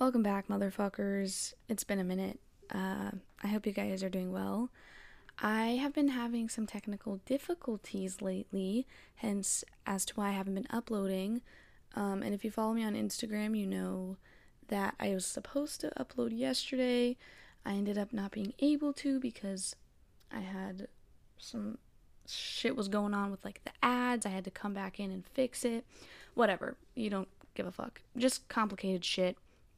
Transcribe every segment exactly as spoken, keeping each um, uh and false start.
Welcome back, motherfuckers. It's been a minute. Uh, I hope you guys are doing well. I have been having some technical difficulties lately, hence as to why I haven't been uploading. Um, and if you follow me on Instagram, you know that I was supposed to upload yesterday. I ended up not being able to because I had some shit was going on with like the ads. I had to come back in and fix it. Whatever. You don't give a fuck. Just complicated shit.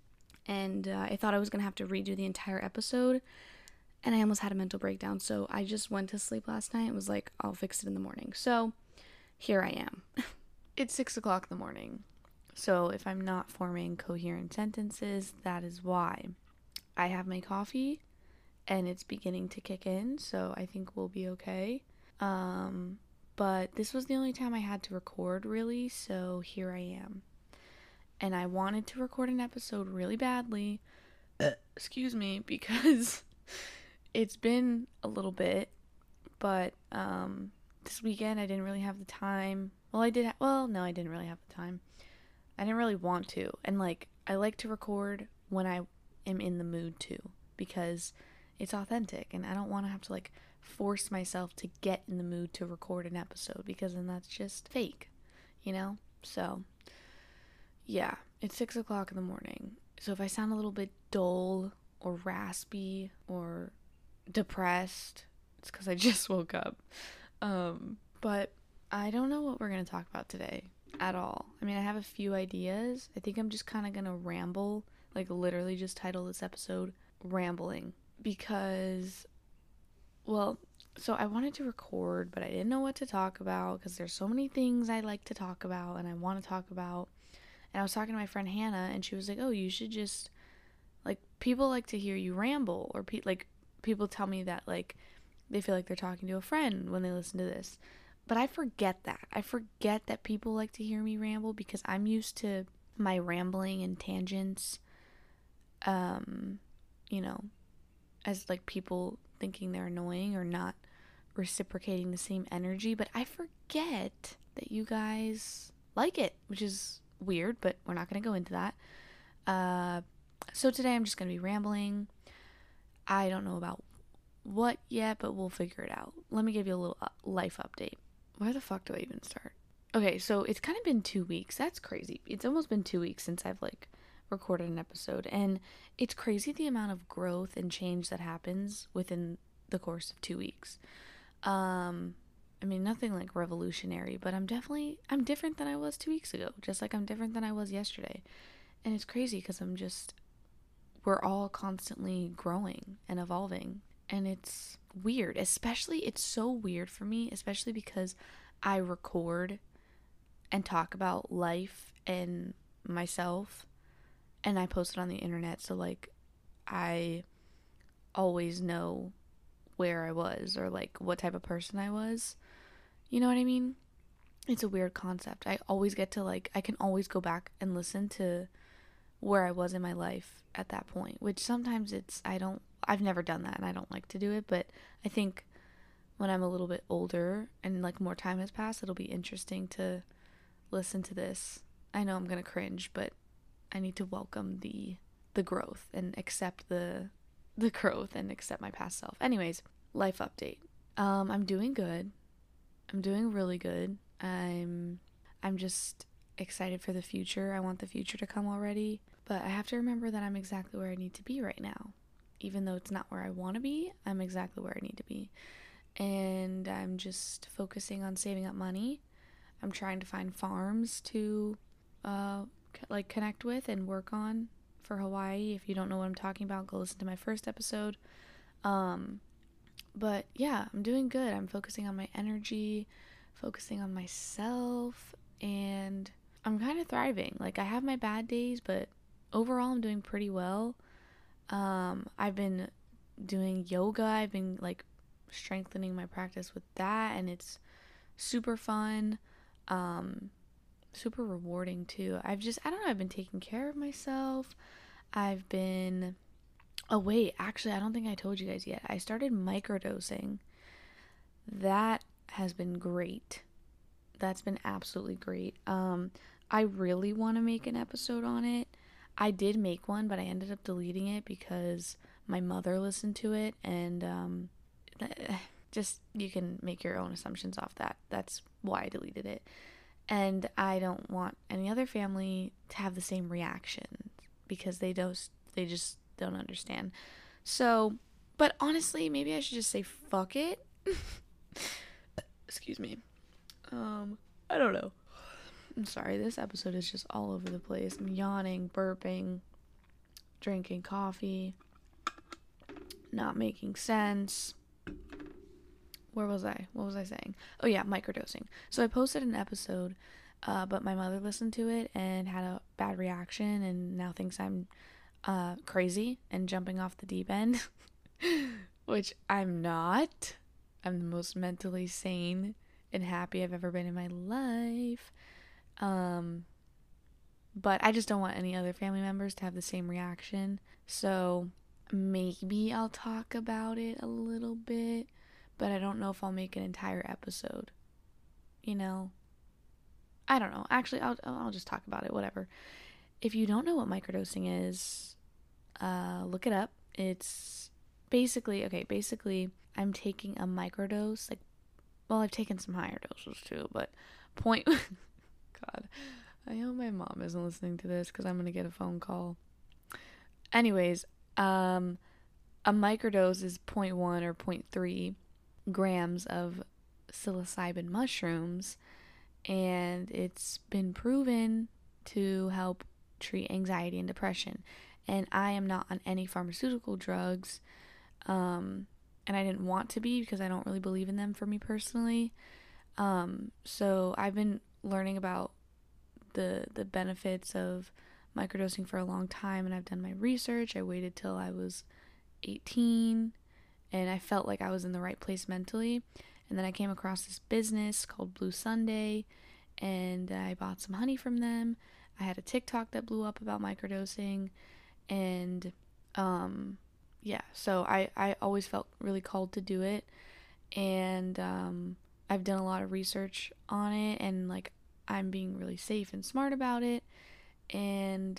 And uh, I thought I was going to have to redo the entire episode, and I almost had a mental breakdown, so I just went to sleep last night and was like, I'll fix it in the morning. So here I am. It's six o'clock in the morning, so if I'm not forming coherent sentences, that is why. I have my coffee, and it's beginning to kick in, so I think we'll be okay. Um, but this was the only time I had to record, really, so here I am. And I wanted to record an episode really badly, uh, excuse me, because it's been a little bit, but um, this weekend I didn't really have the time. Well, I did, ha- well, no, I didn't really have the time. I didn't really want to. And, like, I like to record when I am in the mood to, because it's authentic, and I don't want to have to, like, force myself to get in the mood to record an episode, because then that's just fake, you know? So yeah, it's six o'clock in the morning. So if I sound a little bit dull or raspy or depressed, it's because I just woke up. Um, but I don't know what we're going to talk about today at all. I mean, I have a few ideas. I think I'm just kind of going to ramble, like literally just title this episode Rambling. Because, well, so I wanted to record, but I didn't know what to talk about because there's so many things I like to talk about and I want to talk about. And I was talking to my friend Hannah, and she was like, oh, you should just, like, people like to hear you ramble. Or, pe- like, people tell me that, like, they feel like they're talking to a friend when they listen to this. But I forget that. I forget that people like to hear me ramble because I'm used to my rambling and tangents, um, you know, as, like, people thinking they're annoying or not reciprocating the same energy. But I forget that you guys like it, which is weird, but we're not going to go into that. Uh, so today I'm just going to be rambling. I don't know about what yet, but we'll figure it out. Let me give you a little uh, life update. Where the fuck do I even start? Okay, so it's kind of been two weeks. That's crazy. It's almost been two weeks since I've, like, recorded an episode, and it's crazy the amount of growth and change that happens within the course of two weeks. Um... I mean, nothing like revolutionary, but I'm definitely, I'm different than I was two weeks ago, just like I'm different than I was yesterday. And it's crazy because I'm just, we're all constantly growing and evolving. And it's weird, especially, it's so weird for me, especially because I record and talk about life and myself and I post it on the internet. So, like, I always know where I was or, like, what type of person I was. You know what I mean? It's a weird concept. I always get to, like, I can always go back and listen to where I was in my life at that point, which sometimes it's, I don't, I've never done that and I don't like to do it, but I think when I'm a little bit older and, like, more time has passed, it'll be interesting to listen to this. I know I'm going to cringe, but I need to welcome the, the growth and accept the, the growth and accept my past self. Anyways, life update. Um, I'm doing good. I'm doing really good. I'm I'm just excited for the future. I want the future to come already. But I have to remember that I'm exactly where I need to be right now. Even though it's not where I want to be, I'm exactly where I need to be. And I'm just focusing on saving up money. I'm trying to find farms to uh, like connect with and work on for Hawaii. If you don't know what I'm talking about, go listen to my first episode. Um... But yeah, I'm doing good. I'm focusing on my energy, focusing on myself, and I'm kind of thriving. Like, I have my bad days, but overall I'm doing pretty well. Um, I've been doing yoga. I've been, like, strengthening my practice with that, and it's super fun, um, super rewarding too. I've just, I don't know, I've been taking care of myself. I've been... Oh, wait, actually, I don't think I told you guys yet. I started microdosing. That has been great. That's been absolutely great. Um, I really want to make an episode on it. I did make one, but I ended up deleting it because my mother listened to it, and um, just you can make your own assumptions off that. That's why I deleted it. And I don't want any other family to have the same reaction because they don't they just don't understand. So, but honestly, maybe I should just say fuck it. Excuse me. Um, I don't know. I'm sorry, this episode is just all over the place. I'm yawning, burping, drinking coffee, not making sense. Where was I? What was I saying? Oh yeah, microdosing. So I posted an episode, uh, but my mother listened to it and had a bad reaction and now thinks I'm uh, crazy and jumping off the deep end, which I'm not. I'm the most mentally sane and happy I've ever been in my life. Um, but I just don't want any other family members to have the same reaction. So maybe I'll talk about it a little bit, but I don't know if I'll make an entire episode. You know, I don't know. Actually, I'll I'll just talk about it. Whatever. If you don't know what microdosing is, uh, look it up. It's basically okay. Basically, I'm taking a microdose. Like, well, I've taken some higher doses too, but point. God, I hope my mom isn't listening to this because I'm gonna get a phone call. Anyways, um, a microdose is zero point one or zero point three grams of psilocybin mushrooms, and it's been proven to help treat anxiety and depression. And I am not on any pharmaceutical drugs, um, and I didn't want to be because I don't really believe in them for me personally. Um, so I've been learning about the the benefits of microdosing for a long time, and I've done my research. I waited till I was eighteen, and I felt like I was in the right place mentally. And then I came across this business called Blue Sunday, and I bought some honey from them. I had a TikTok that blew up about microdosing, and um, yeah, so I, I always felt really called to do it, and um, I've done a lot of research on it, and like I'm being really safe and smart about it, and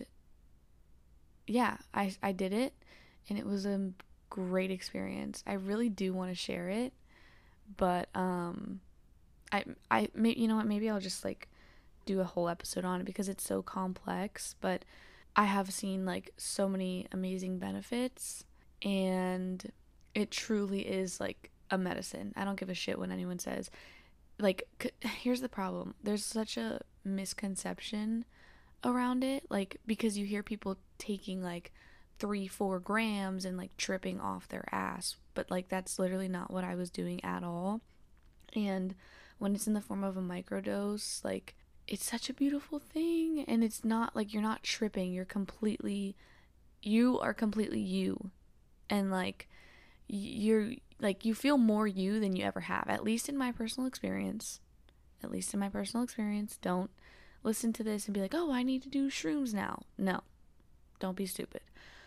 yeah, I, I did it, and it was a great experience. I really do want to share it, but um, I, I, may, you know what, maybe I'll just like do a whole episode on it because it's so complex, but I have seen like so many amazing benefits, and it truly is like a medicine. I don't give a shit when anyone says, like, c- here's the problem. There's such a misconception around it, like, because you hear people taking like three, four grams and like tripping off their ass, but like that's literally not what I was doing at all. And when it's in the form of a microdose, like, it's such a beautiful thing, and it's not like you're not tripping. You're completely, you are completely you, and like you're like you feel more you than you ever have, at least in my personal experience. At least in my personal experience. Don't listen to this and be like, oh, I need to do shrooms now. No, don't be stupid.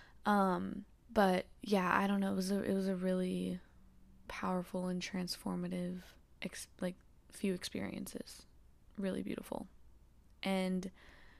Um, but yeah, I don't know. It was a, it was a really powerful and transformative, ex- like, few experiences. Really beautiful. And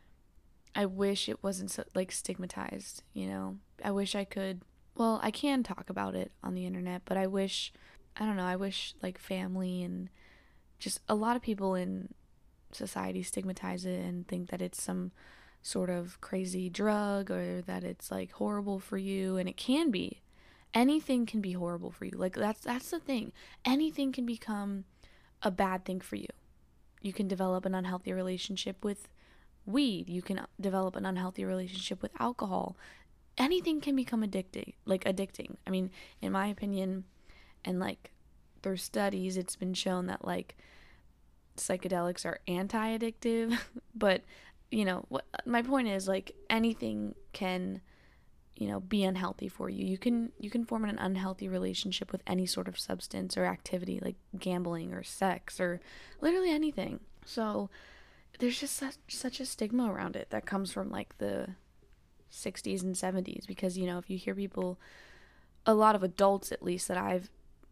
I wish it wasn't so, like, stigmatized, you know? I wish I could, well, I can talk about it on the internet, but I wish, I don't know, I wish, like, family and just a lot of people in society stigmatize it and think that it's some sort of crazy drug or that it's, like, horrible for you, and it can be. Anything can be horrible for you. Like, that's that's the thing. Anything can become a bad thing for you. You can develop an unhealthy relationship with weed. You can develop an unhealthy relationship with alcohol. Anything can become addicting, like addicting. I mean, in my opinion, and like through studies, it's been shown that like psychedelics are anti-addictive. But, you know, what my point is, like, anything can, you know, be unhealthy for you. You can you can form an unhealthy relationship with any sort of substance or activity, like gambling or sex or literally anything. So there's just such, such a stigma around it that comes from like the sixties and seventies, because, you know, if you hear people, a lot of adults at least that I've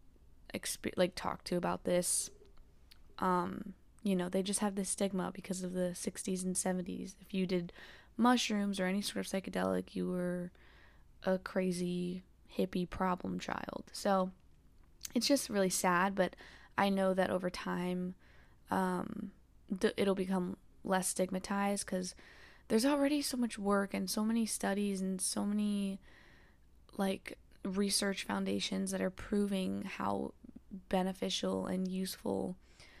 exp- like talked to about this, um, you know, they just have this stigma because of the sixties and seventies. If you did mushrooms or any sort of psychedelic, you were a crazy hippie problem child. So it's just really sad, but I know that over time, um, th- it'll become less stigmatized because there's already so much work and so many studies and so many like research foundations that are proving how beneficial and useful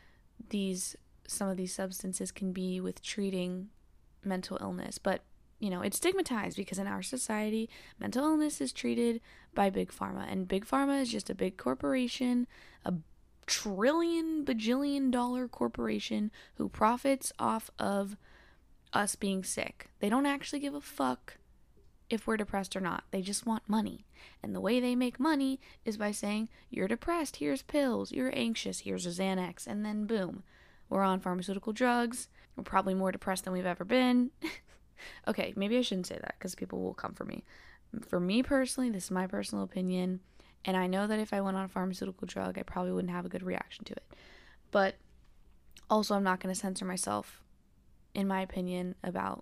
these some of these substances can be with treating mental illness. But you know, it's stigmatized because in our society, mental illness is treated by big pharma, and big pharma is just a big corporation, a trillion bajillion dollar corporation who profits off of us being sick. They don't actually give a fuck if we're depressed or not. They just want money. And the way they make money is by saying, you're depressed, here's pills. You're anxious, here's a Xanax. And then boom, we're on pharmaceutical drugs. We're probably more depressed than we've ever been. Okay, maybe I shouldn't say that because people will come for me. For me personally, this is my personal opinion. And I know that if I went on a pharmaceutical drug, I probably wouldn't have a good reaction to it. But also, I'm not going to censor myself, in my opinion, about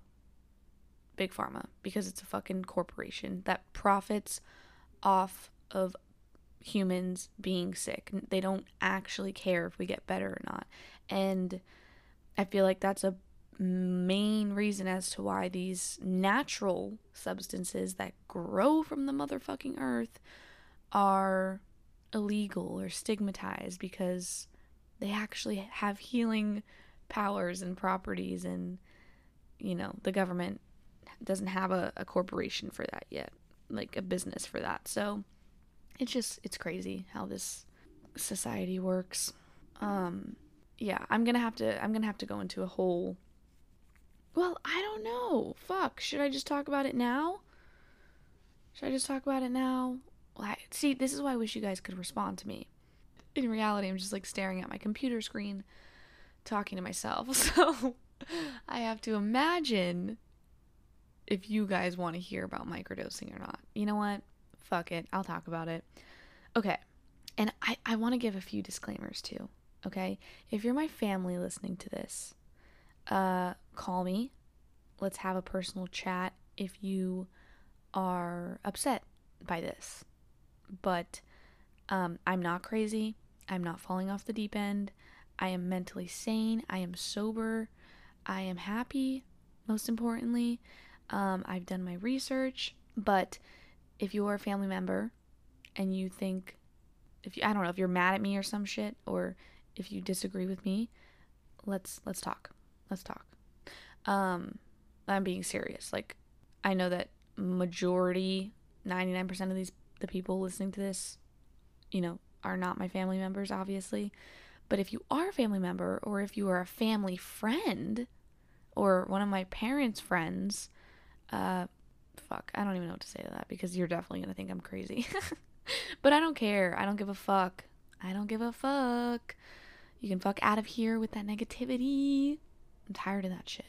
Big Pharma, because it's a fucking corporation that profits off of humans being sick. They don't actually care if we get better or not. And I feel like that's a main reason as to why these natural substances that grow from the motherfucking earth are illegal or stigmatized, because they actually have healing powers and properties, and you know, the government doesn't have a, a corporation for that yet, like a business for that. So it's just, it's crazy how this society works. Um, yeah, I'm gonna have to, I'm gonna have to go into a whole, well, I don't know, fuck, should I just talk about it now? Should I just talk about it now? Well, I, see, this is why I wish you guys could respond to me. In reality, I'm just like staring at my computer screen, talking to myself, so I have to imagine if you guys want to hear about microdosing or not. You know what? Fuck it. I'll talk about it. Okay. And I, I want to give a few disclaimers too. Okay? If you're my family listening to this, uh, call me. Let's have a personal chat if you are upset by this. But um, I'm not crazy. I'm not falling off the deep end. I am mentally sane. I am sober. I am happy, most importantly. Um, I've done my research, but if you're a family member and you think, if you, I don't know, if you're mad at me or some shit, or if you disagree with me, let's, let's talk. Let's talk. Um, I'm being serious. Like, I know that majority, ninety-nine percent of these, the people listening to this, you know, are not my family members, obviously. But if you are a family member, or if you are a family friend, or one of my parents' friends, uh, fuck, I don't even know what to say to that, because you're definitely gonna think I'm crazy. But I don't care. I don't give a fuck. I don't give a fuck. You can fuck out of here with that negativity. I'm tired of that shit.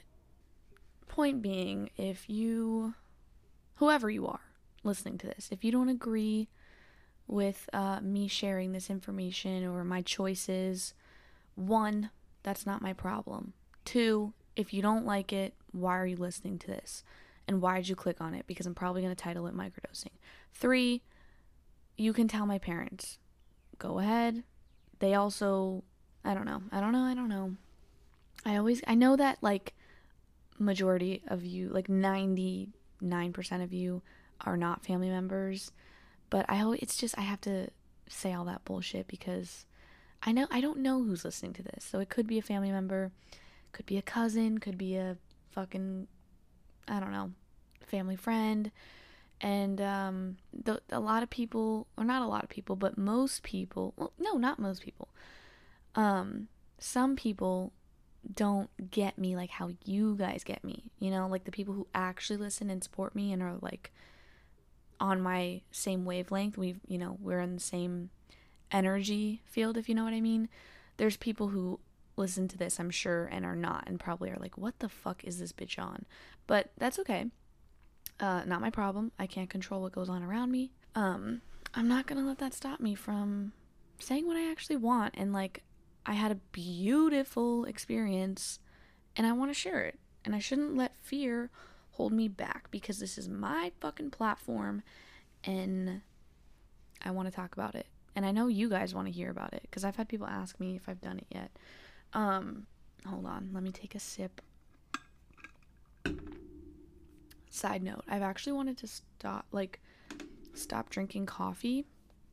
Point being, if you, whoever you are listening to this, if you don't agree with uh, me sharing this information or my choices, one, that's not my problem. Two, if you don't like it, why are you listening to this? And why did you click on it? Because I'm probably going to title it microdosing. Three, you can tell my parents. Go ahead. They also, I don't know. I don't know. I don't know. I always, I know that like majority of you, like ninety-nine percent of you are not family members. But I always, it's just, I have to say all that bullshit because I know, I don't know who's listening to this. So it could be a family member, could be a cousin, could be a fucking, I don't know, family friend. And um, the, a lot of people, or not a lot of people, but most people, well, no, not most people. Um, some people don't get me like how you guys get me, you know, like the people who actually listen and support me and are like on my same wavelength. We've, you know, we're in the same energy field, if you know what I mean. There's people who listen to this, I'm sure, and are not, and probably are like, what the fuck is this bitch on? But that's okay. Uh, not my problem. I can't control what goes on around me. Um, I'm not gonna let that stop me from saying what I actually want. And like, I had a beautiful experience and I want to share it. And I shouldn't let fear hold me back, because this is my fucking platform and I want to talk about it. And I know you guys want to hear about it, because I've had people ask me if I've done it yet. Um, hold on, let me take a sip. Side note, I've actually wanted to stop, like, stop drinking coffee,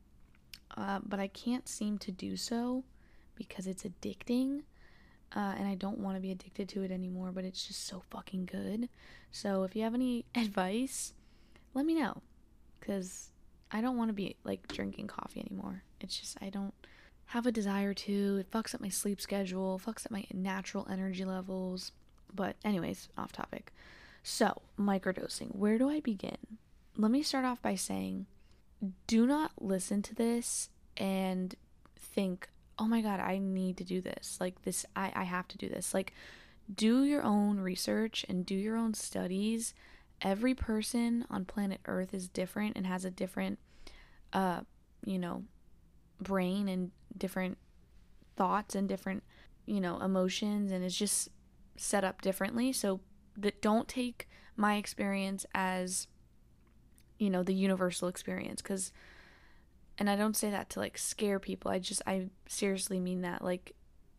uh, but I can't seem to do so because it's addicting, uh, and I don't want to be addicted to it anymore, but it's just so fucking good. So if you have any advice, let me know, because I don't want to be, like, drinking coffee anymore. It's just, I don't have a desire to. It fucks up my sleep schedule, fucks up my natural energy levels. But anyways, off topic. So, microdosing. Where do I begin? Let me start off by saying, do not listen to this and think, oh my god, I need to do this. Like, this, I, I have to do this. Like, do your own research and do your own studies. Every person on planet Earth is different and has a different, uh, you know, brain and different thoughts and different, you know, emotions, and is just set up differently. So that don't take my experience as, you know, the universal experience, because, and I don't say that to like scare people. I just, I seriously mean that. Like,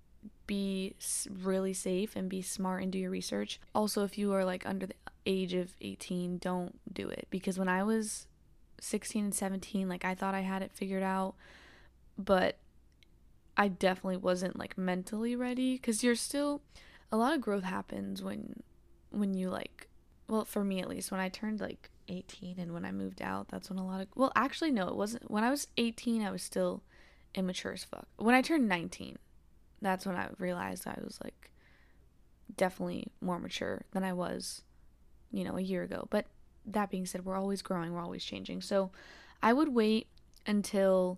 be really safe and be smart and do your research. Also, if you are like under the age of eighteen, don't do it, because when I was sixteen and seventeen, like, I thought I had it figured out, but I definitely wasn't like mentally ready, because you're still, a lot of growth happens when when you like, well, for me at least, when I turned like eighteen and when I moved out, that's when a lot of, well, actually no, it wasn't. When I was eighteen, I was still immature as fuck. When I turned nineteen, that's when I realized I was like definitely more mature than I was, you know, a year ago. But that being said, we're always growing, we're always changing. So I would wait until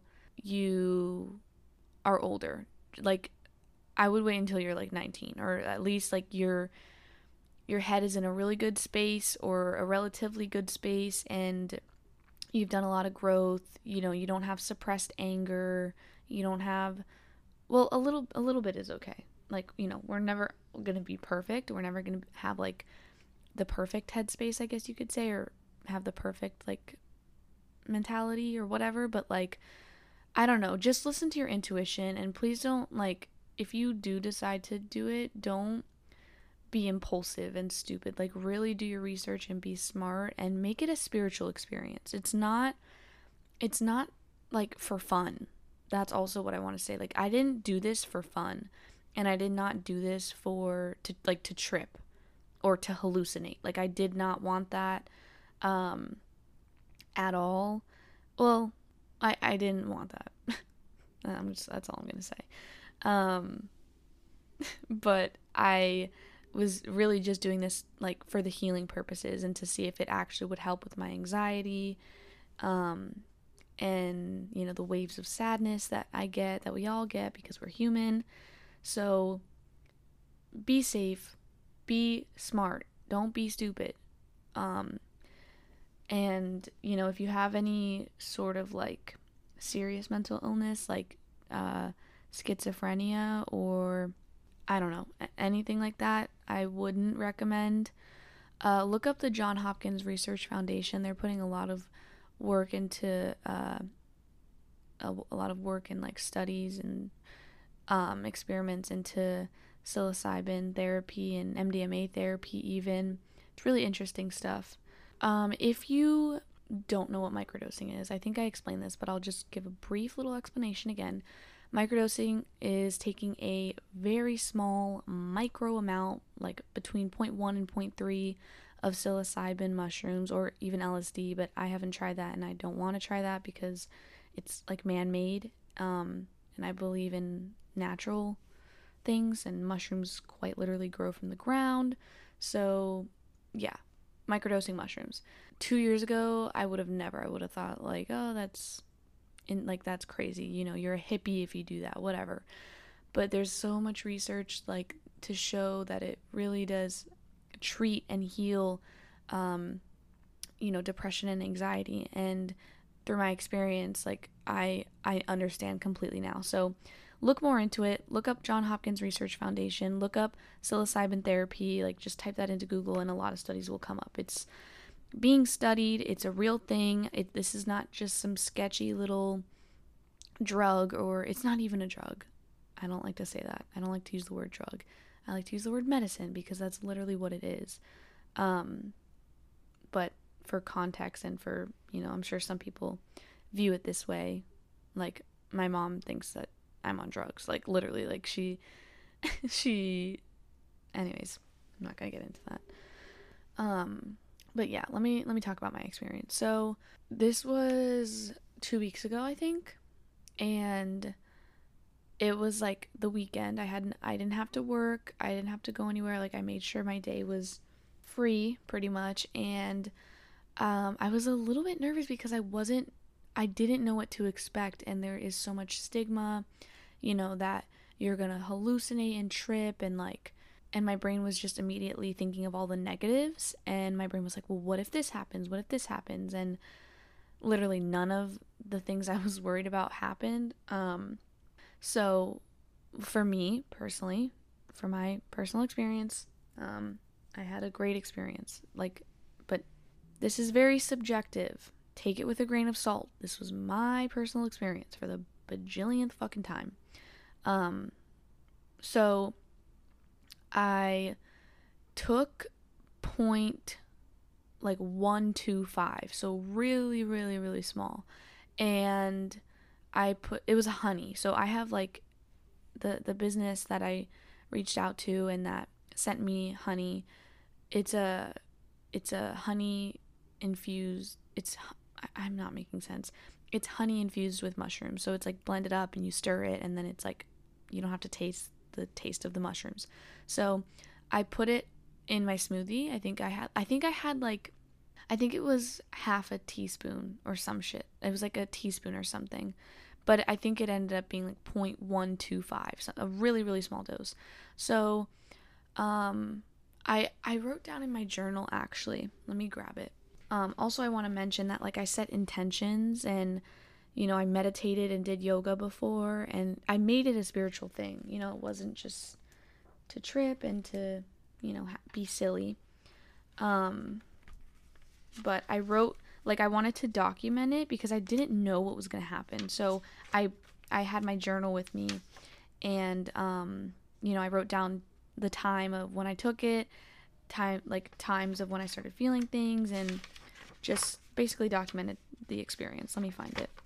you are older. Like, I would wait until you're like nineteen, or at least like your your head is in a really good space, or a relatively good space, and you've done a lot of growth. You know, you don't have suppressed anger, you don't have, well, a little a little bit is okay. Like, you know, we're never going to be perfect. We're never going to have like the perfect headspace, I guess you could say, or have the perfect like mentality or whatever, but like, I don't know, just listen to your intuition, and please don't, like, if you do decide to do it, don't be impulsive and stupid. Like, really do your research and be smart and make it a spiritual experience. It's not it's not like for fun. That's also what I want to say. Like, I didn't do this for fun, and I did not do this for to like to trip or to hallucinate. Like, I did not want that um at all. Well, I I didn't want that. I'm just, that's all I'm going to say. Um but I was really just doing this like for the healing purposes, and to see if it actually would help with my anxiety, um and, you know, the waves of sadness that I get, that we all get, because we're human. So be safe, be smart, don't be stupid. Um and, you know, if you have any sort of like serious mental illness, like uh schizophrenia, or I don't know, anything like that, I wouldn't recommend. Uh, look up the Johns Hopkins Research Foundation. They're putting a lot of work into, uh, a, a lot of work and like studies and um, experiments into psilocybin therapy and M D M A therapy even. It's really interesting stuff. Um, if you don't know what microdosing is, I think I explained this, but I'll just give a brief little explanation again. Microdosing is taking a very small micro amount, like between zero point one and zero point three of psilocybin mushrooms, or even L S D, but I haven't tried that and I don't want to try that because it's like man-made, um, and I believe in natural things, and mushrooms quite literally grow from the ground. So yeah, microdosing mushrooms. Two years ago, I would have never, I would have thought like, oh, that's in like that's crazy, you know, you're a hippie if you do that, whatever. But there's so much research like to show that it really does treat and heal um you know, depression and anxiety. And through my experience, like I I understand completely now. So look more into it. Look up John Hopkins Research Foundation. Look up psilocybin therapy. Like, just type that into Google and a lot of studies will come up. It's being studied. It's a real thing. It, this is not just some sketchy little drug, or it's not even a drug. I don't like to say that. I don't like to use the word drug. I like to use the word medicine because that's literally what it is. Um, but for context and for, you know, I'm sure some people view it this way. Like, my mom thinks that I'm on drugs. Like, literally, like, she, she, anyways, I'm not gonna get into that. Um, but yeah, let me, let me talk about my experience. So, this was two weeks ago, I think, and it was, like, the weekend. I hadn't, I didn't have to work, I didn't have to go anywhere, like, I made sure my day was free, pretty much, and, um, I was a little bit nervous because I wasn't, I didn't know what to expect, and there is so much stigma, you know, that you're gonna hallucinate and trip, and like, and my brain was just immediately thinking of all the negatives, and my brain was like, well, what if this happens? What if this happens? And literally none of the things I was worried about happened. Um, so for me personally, for my personal experience, um, I had a great experience, like, but this is very subjective. Take it with a grain of salt. This was my personal experience for the bajillionth fucking time. Um, so I took point like one two five, so really, really, really small. And I put, it was a honey. So I have like the the business that I reached out to and that sent me honey. It's a it's a honey infused. It's I'm not making sense. It's honey infused with mushrooms. So it's like blended up and you stir it and then it's like you don't have to taste the taste of the mushrooms. So I put it in my smoothie. I think I had I think I had like I think it was half a teaspoon or some shit. It was like a teaspoon or something. But I think it ended up being like zero point one two five, so a really really small dose. So um I I wrote down in my journal actually. Let me grab it. Um, also, I want to mention that, like, I set intentions and, you know, I meditated and did yoga before, and I made it a spiritual thing. You know, it wasn't just to trip and to, you know, ha- be silly. Um, but I wrote, like, I wanted to document it because I didn't know what was going to happen. So I, I had my journal with me, and, um, you know, I wrote down the time of when I took it, time like times of when I started feeling things, and just basically documented the experience. Let me find it.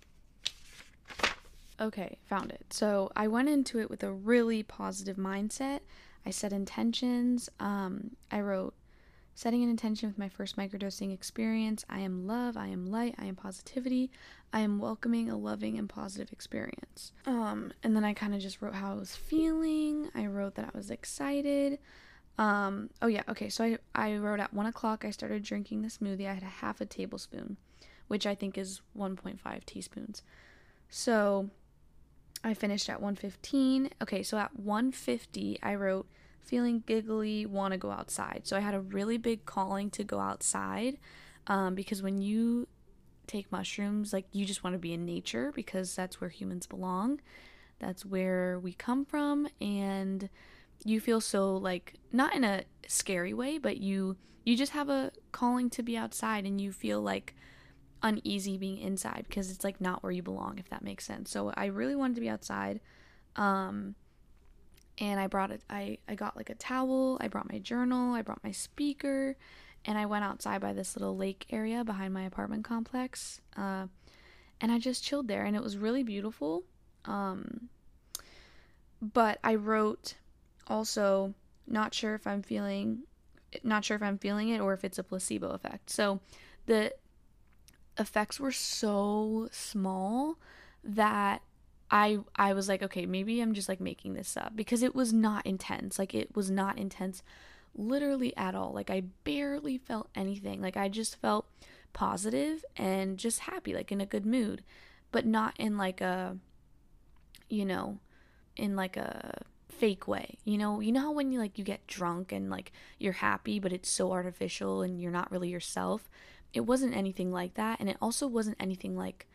Okay, found it. So I went into it with a really positive mindset. I set intentions. Um, I wrote, setting an intention with my first microdosing experience. I am love. I am light. I am positivity. I am welcoming a loving and positive experience. Um, and then I kind of just wrote how I was feeling. I wrote that I was excited. Um, oh yeah, okay, so I, I wrote at one o'clock I started drinking the smoothie. I had a half a tablespoon, which I think is one point five teaspoons. So I finished at one fifteen. Okay, so at one fifty I wrote, feeling giggly, want to go outside. So I had a really big calling to go outside, um, because when you take mushrooms, like, you just want to be in nature because that's where humans belong. That's where we come from, and you feel so, like, not in a scary way, but you you just have a calling to be outside, and you feel like uneasy being inside because it's like not where you belong, if that makes sense. So I really wanted to be outside, um and I brought it I I got like a towel, I brought my journal, I brought my speaker, and I went outside by this little lake area behind my apartment complex, uh and I just chilled there, and it was really beautiful. Um but I wrote also, not sure if I'm feeling, not sure if I'm feeling it or if it's a placebo effect. So the effects were so small that I I was like, okay, maybe I'm just like making this up, because it was not intense. Like, it was not intense literally at all. Like, I barely felt anything. Like, I just felt positive and just happy, like in a good mood, but not in like a, you know, in like a fake way. You know, you know how when you like you get drunk and like you're happy, but it's so artificial and you're not really yourself. It wasn't anything like that, and it also wasn't anything like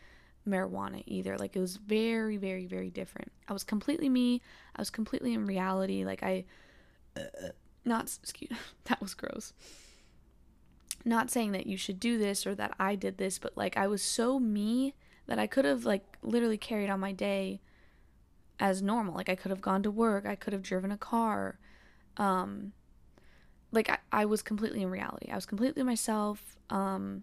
marijuana either. Like, it was very, very, very different. I was completely me. I was completely in reality. Like, I, uh, not, excuse, that was gross. Not saying that you should do this or that I did this, but, like, I was so me that I could have, like, literally carried on my day as normal. Like, I could have gone to work. I could have driven a car. Um, like, I, I was completely in reality. I was completely myself. Um,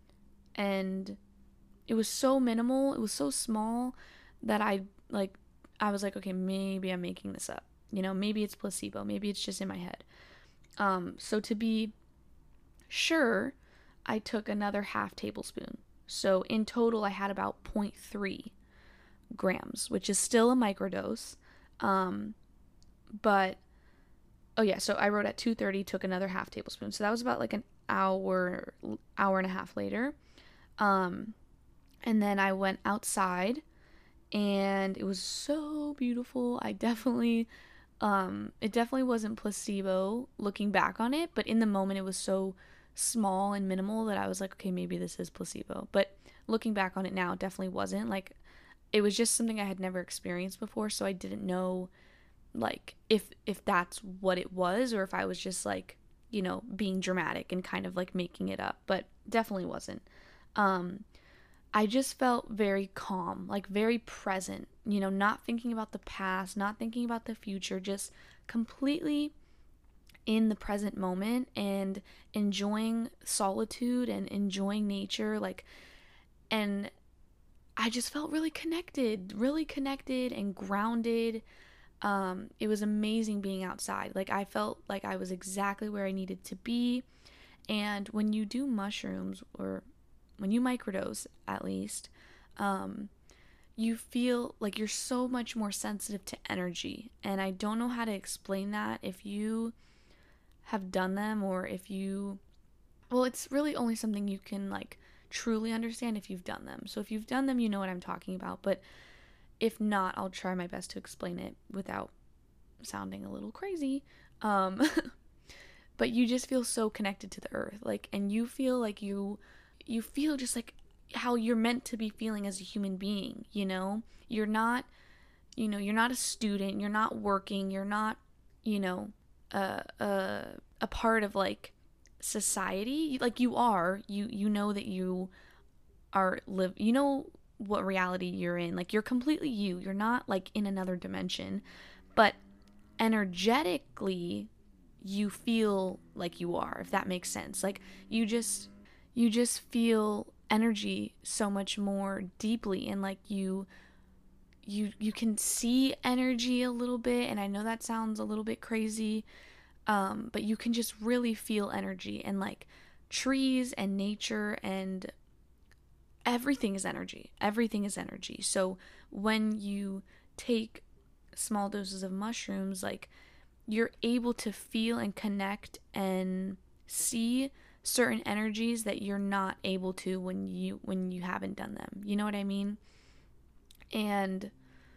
and it was so minimal. It was so small that I, like, I was like, okay, maybe I'm making this up. You know, maybe it's placebo. Maybe it's just in my head. Um, so to be sure, I took another half tablespoon. So in total, I had about zero point three grams, which is still a microdose. Um, but, oh yeah, so I wrote at two thirty, took another half tablespoon. So that was about like an hour, hour and a half later. Um, and then I went outside and it was so beautiful. I definitely, um, it definitely wasn't placebo looking back on it, but in the moment it was so small and minimal that I was like, okay, maybe this is placebo. But looking back on it now, it definitely wasn't. Like, it was just something I had never experienced before, so I didn't know, like, if if that's what it was, or if I was just, like, you know, being dramatic and kind of, like, making it up. But definitely wasn't. Um, I just felt very calm, like, very present, you know, not thinking about the past, not thinking about the future, just completely in the present moment and enjoying solitude and enjoying nature, like, and I just felt really connected, really connected and grounded. Um, it was amazing being outside. Like, I felt like I was exactly where I needed to be. And when you do mushrooms, or when you microdose at least, um, you feel like you're so much more sensitive to energy. And I don't know how to explain that. If you have done them, or if you, well, it's really only something you can, like, truly understand if you've done them. So if you've done them, you know what I'm talking about. But if not, I'll try my best to explain it without sounding a little crazy. Um, but you just feel so connected to the earth, like, and you feel like you, you feel just like how you're meant to be feeling as a human being. You know, you're not, you know, you're not a student, you're not working, you're not, you know, a a, a part of, like, society. Like, you are, you you know that you are live, you know what reality you're in. Like, you're completely you. You're not, like, in another dimension, but energetically you feel like you are, if that makes sense. Like, you just you just feel energy so much more deeply, and, like, you you you can see energy a little bit, and I know that sounds a little bit crazy, um but you can just really feel energy, and, like, trees and nature and everything is energy. Everything is energy. So when you take small doses of mushrooms, like, you're able to feel and connect and see certain energies that you're not able to when you when you haven't done them. You know what I mean? And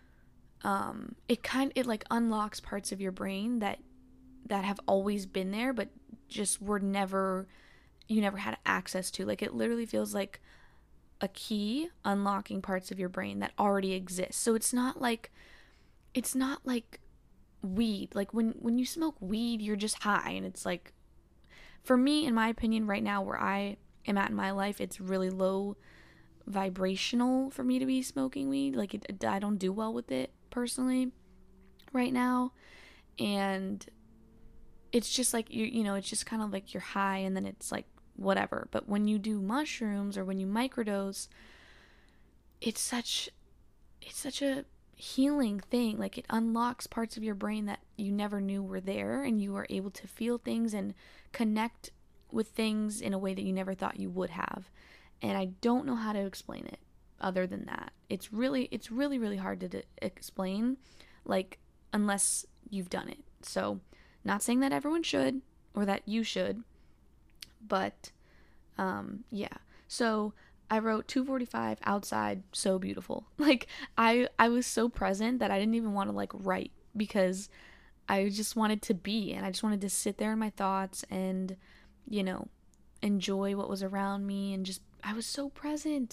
um it kind it like unlocks parts of your brain that that have always been there, but just were never, you never had access to. Like, it literally feels like a key unlocking parts of your brain that already exist. So it's not like, it's not like weed. Like, when when you smoke weed, you're just high, and it's like, for me, in my opinion, right now where I am at in my life, it's really low vibrational for me to be smoking weed. Like, it, I don't do well with it personally right now, and it's just like, you you know, it's just kind of like you're high, and then it's like whatever. But when you do mushrooms or when you microdose, it's such it's such a healing thing. Like, it unlocks parts of your brain that you never knew were there, and you are able to feel things and connect with things in a way that you never thought you would have. And I don't know how to explain it other than that. It's really it's really really hard to d- explain, like, unless you've done it. So, not saying that everyone should, or that you should, but um yeah. So I wrote two forty-five outside, so beautiful. Like, I I was so present that I didn't even want to, like, write, because I just wanted to be, and I just wanted to sit there in my thoughts and, you know, enjoy what was around me, and just, I was so present.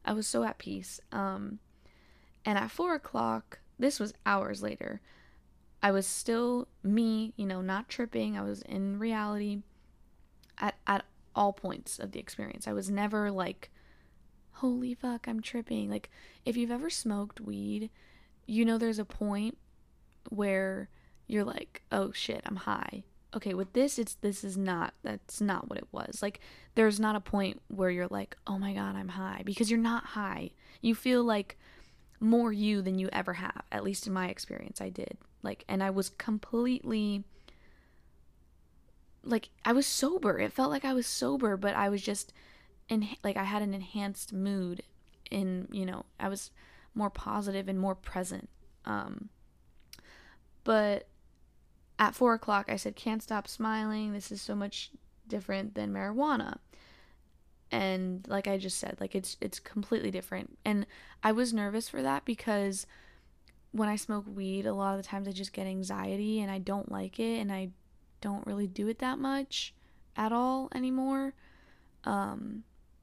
I was so at peace. Um, and at four o'clock, this was hours later, I was still me, you know, not tripping. I was in reality at, at all points of the experience. I was never like, holy fuck, I'm tripping. Like, if you've ever smoked weed, you know there's a point where you're like, oh shit, I'm high. Okay, with this, it's this is not, that's not what it was. Like, there's not a point where you're like, oh my god, I'm high, because you're not high. You feel like more you than you ever have. At least in my experience, I did. Like, and I was completely, like, I was sober. It felt like I was sober, but I was just in, like, I had an enhanced mood. In, you know, I was more positive and more present. Um, but at four o'clock, I said, can't stop smiling. This is so much different than marijuana. And like I just said, like, it's it's completely different. And I was nervous for that because when I smoke weed, a lot of the times I just get anxiety and I don't like it, and I don't really do it that much at all anymore. Um,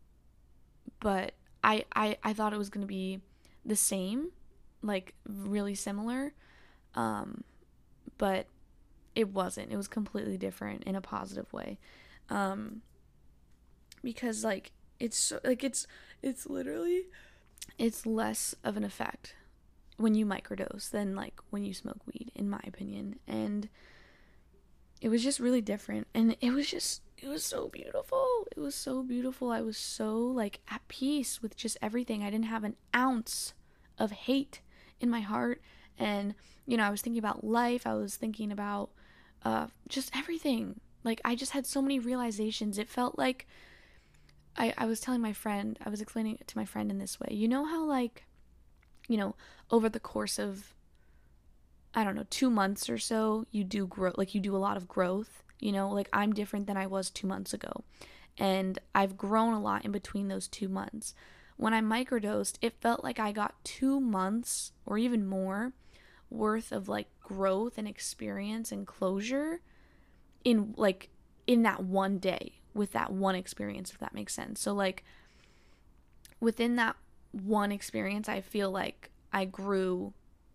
but I, I, I thought it was going to be the same, like really similar. Um, but it wasn't. It was completely different in a positive way. Um, because like, it's so, like, it's, it's literally, it's less of an effect when you microdose than like when you smoke weed, in my opinion. And it was just really different. And it was just, it was so beautiful. It was so beautiful. I was so like at peace with just everything. I didn't have an ounce of hate in my heart. And, you know, I was thinking about life. I was thinking about uh, just everything. Like, I just had so many realizations. It felt like, I, I was telling my friend, I was explaining it to my friend in this way. You know how, like, you know, over the course of, I don't know, two months or so, you do grow, like, you do a lot of growth, you know, like, I'm different than I was two months ago. And I've grown a lot in between those two months. When I microdosed, it felt like I got two months or even more worth of, like, growth and experience and closure in, like, in that one day with that one experience, if that makes sense. So, like, within that one experience, I feel like I grew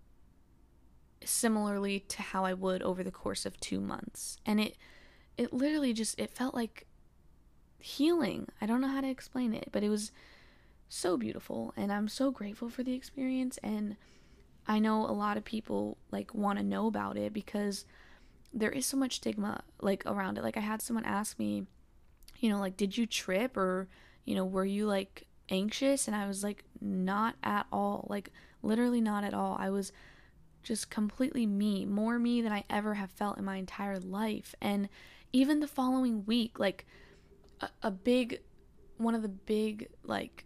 similarly to how I would over the course of two months. And it, it literally just, it felt like healing. I don't know how to explain it, but it was so beautiful. And I'm so grateful for the experience. And I know a lot of people, like, want to know about it because there is so much stigma, like, around it. Like, I had someone ask me, you know, like, did you trip, or, you know, were you, like, anxious? And I was like, not at all. Like, literally not at all. I was just completely me, more me than I ever have felt in my entire life. And even the following week, like, a, a big, one of the big, like,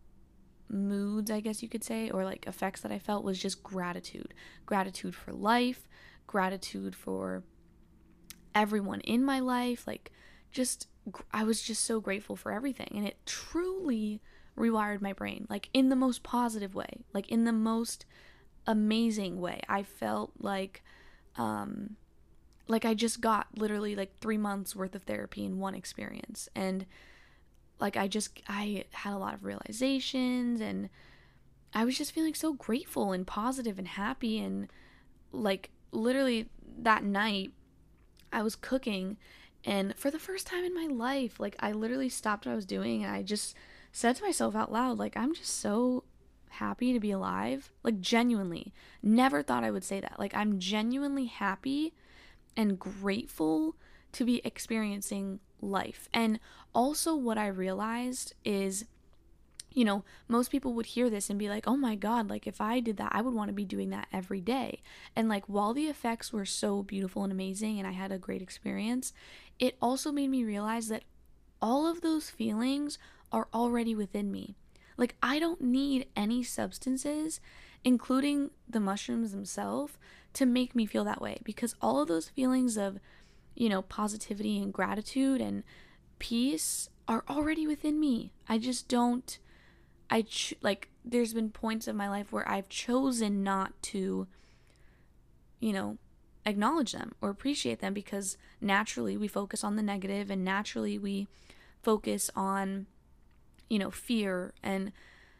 moods, I guess you could say, or, like, effects that I felt was just gratitude. Gratitude for life, gratitude for everyone in my life. Like, just, I was just so grateful for everything. And it truly rewired my brain, like, in the most positive way, like, in the most amazing way. I felt like, um, like I just got literally like three months worth of therapy in one experience. And like, I just, I had a lot of realizations, and I was just feeling so grateful and positive and happy. And like, literally that night I was cooking, and for the first time in my life, like, I literally stopped what I was doing and I just said to myself out loud, like, I'm just so happy to be alive. Like, genuinely. Never thought I would say that. Like, I'm genuinely happy and grateful to be experiencing life. And also, what I realized is, you know, most people would hear this and be like, oh my God, like, if I did that, I would want to be doing that every day. And like, while the effects were so beautiful and amazing and I had a great experience, it also made me realize that all of those feelings are already within me. Like, I don't need any substances, including the mushrooms themselves, to make me feel that way, because all of those feelings of, you know, positivity and gratitude and peace are already within me. I just don't, I, ch- like, there's been points of my life where I've chosen not to, you know, acknowledge them or appreciate them, because naturally we focus on the negative, and naturally we focus on, you know, fear and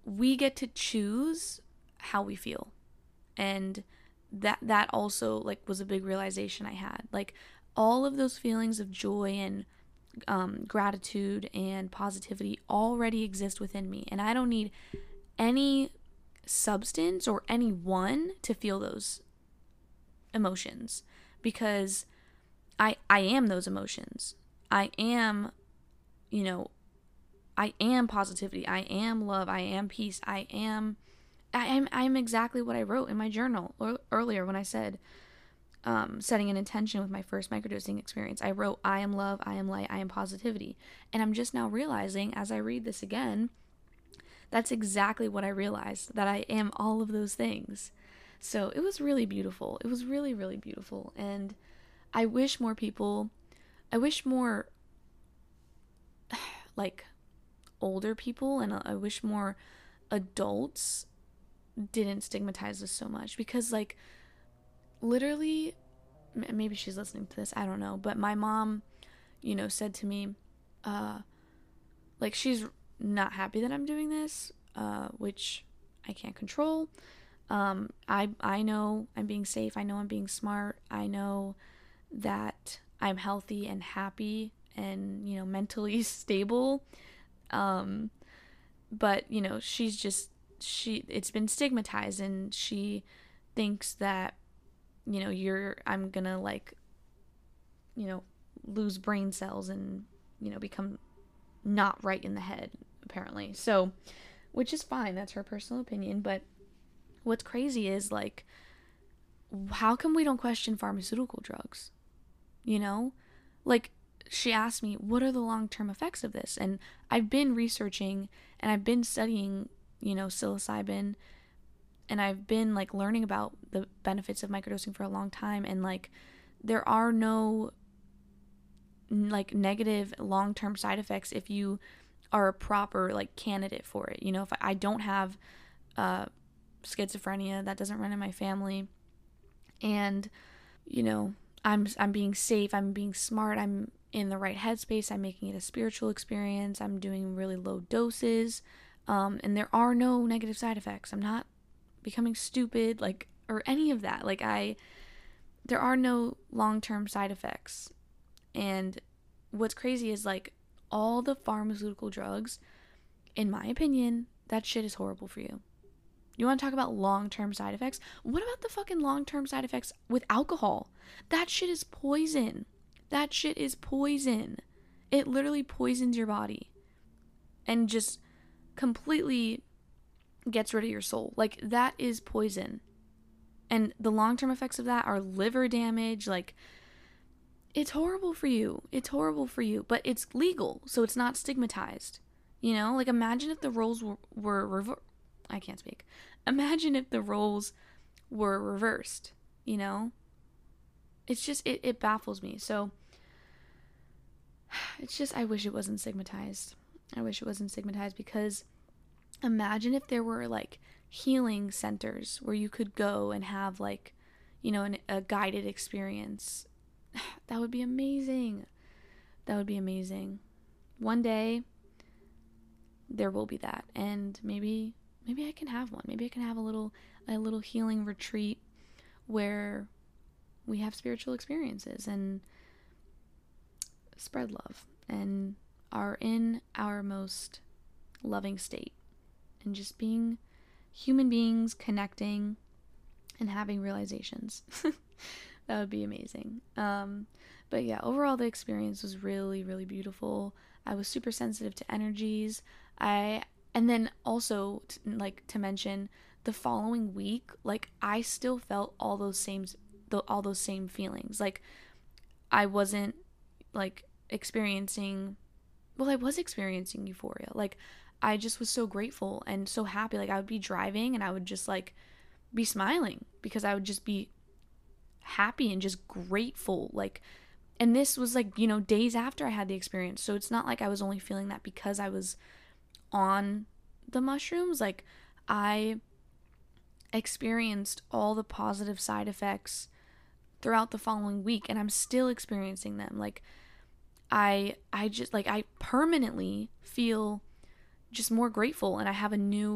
we get to choose how we feel. And that that also like was a big realization I had. Like all of those feelings of joy and um, gratitude and positivity already exist within me, and I don't need any substance or anyone to feel those emotions, because I I am those emotions. I am, you know, I am positivity. I am love. I am peace. I am I am I am exactly what I wrote in my journal earlier when I said um, setting an intention with my first microdosing experience. I wrote, I am love, I am light, I am positivity. And I'm just now realizing as I read this again, that's exactly what I realized, that I am all of those things. So it was really beautiful. It was really, really beautiful. And I wish more people, I wish more like older people, and I wish more adults didn't stigmatize this so much, because like literally, maybe she's listening to this, I don't know, but my mom, you know, said to me, uh, like she's not happy that I'm doing this, uh, which I can't control. Um, I I know I'm being safe. I know I'm being smart. I know that I'm healthy and happy and, you know, mentally stable. Um, but you know, she's just she. It's been stigmatized, and she thinks that, you know, you're, I'm gonna like, you know, lose brain cells and, you know, become not right in the head, apparently. So, which is fine. That's her personal opinion. But what's crazy is like, how come we don't question pharmaceutical drugs? You know, like she asked me, what are the long-term effects of this? And I've been researching and I've been studying, you know, psilocybin, and I've been like learning about the benefits of microdosing for a long time, and like there are no like negative long-term side effects if you are a proper like candidate for it. You know, if I don't have uh schizophrenia, that doesn't run in my family, and you know, I'm I'm being safe, I'm being smart, I'm in the right headspace, I'm making it a spiritual experience, I'm doing really low doses, um, and there are no negative side effects. I'm not becoming stupid, like, or any of that. Like I, there are no long-term side effects. And what's crazy is like all the pharmaceutical drugs, in my opinion, that shit is horrible for you. You want to talk about long-term side effects? What about the fucking long-term side effects with alcohol? That shit is poison. That shit is poison. It literally poisons your body and just completely gets rid of your soul. Like, that is poison. And the long-term effects of that are liver damage. Like, it's horrible for you. It's horrible for you. But it's legal, so it's not stigmatized. You know? Like, imagine if the roles were, were reversed. I can't speak. Imagine if the roles were reversed. You know? It's just, it, it baffles me. So, it's just, I wish it wasn't stigmatized. I wish it wasn't stigmatized, because imagine if there were like healing centers where you could go and have like, you know, an, a guided experience. That would be amazing. That would be amazing. One day there will be that, and maybe maybe I can have one. Maybe I can have a little a little healing retreat where we have spiritual experiences and spread love and are in our most loving state, and just being human beings, connecting and having realizations. That would be amazing. Um, but yeah, overall the experience was really, really beautiful. I was super sensitive to energies. I, and then also t- like to mention, the following week, like I still felt all those same, the, all those same feelings. Like I wasn't like experiencing, well, I was experiencing euphoria. Like I just was so grateful and so happy. Like I would be driving and I would just like be smiling because I would just be happy and just grateful. Like, and this was like, you know, days after I had the experience. So it's not like I was only feeling that because I was on the mushrooms. Like I experienced all the positive side effects throughout the following week, and I'm still experiencing them. Like I I just like I permanently feel just more grateful, and I have a new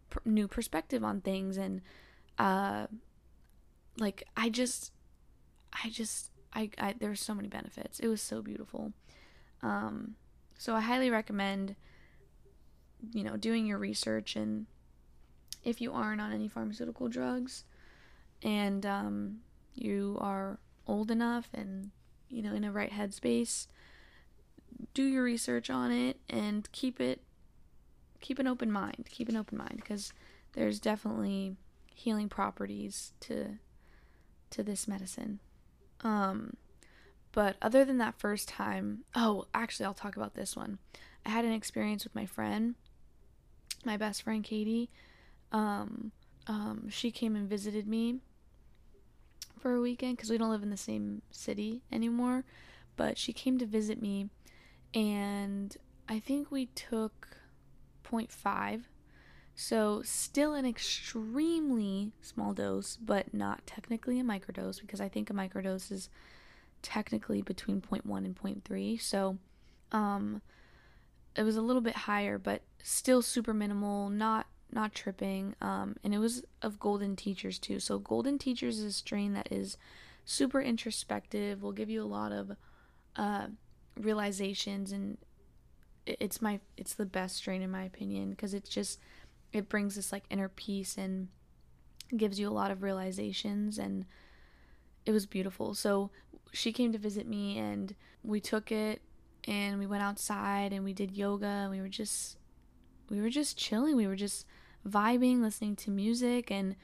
pr- new perspective on things. And uh like I just I just I, I there were so many benefits. It was so beautiful. Um so I highly recommend, you know, doing your research, and if you aren't on any pharmaceutical drugs, and um you are old enough and, you know, in a right headspace, do your research on it and keep it keep an open mind. Keep an open mind because there's definitely healing properties to to this medicine. Um but other than that first time, oh, actually I'll talk about this one. I had an experience with my friend, my best friend Katie. Um um she came and visited me for a weekend because we don't live in the same city anymore, but she came to visit me, and I think we took zero point five, so still an extremely small dose, but not technically a microdose, because I think a microdose is technically between zero point one and zero point three, so um it was a little bit higher, but still super minimal, not not tripping. Um and it was of Golden Teachers too. So Golden Teachers is a strain that is super introspective, will give you a lot of uh realizations, and it's my it's the best strain in my opinion, because it's just it brings this like inner peace and gives you a lot of realizations, and it was beautiful. So she came to visit me, and we took it, and we went outside and we did yoga, and we were just we were just chilling. We were just vibing, listening to music, and